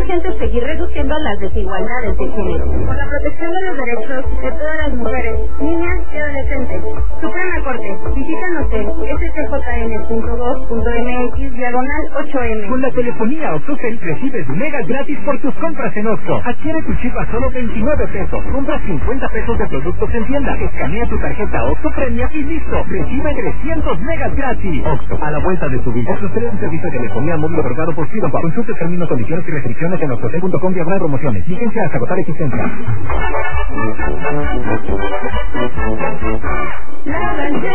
urgente seguir reduciendo las desigualdades de género. Por la protección de los derechos de todas las mujeres, niñas y adolescentes. Suprema Corte, visítanos en scjn.gov.mx/8M. Con la telefonía Octocel recibes megas gratis por tus compras en Oxxo. Adquiere tu chip a solo 29 pesos. Compra 50 pesos de productos en tienda. Escanea tu tarjeta Oxxo Premia y listo. Recibe 300 megas gratis. Oxxo, a la vuelta de tu vida. Oxxo es un servicio de telefonía móvil otorgado por Freedom. Consulte términos, condiciones y restricciones en oxxocel.com/promociones. Fíjense hasta agotar existencia.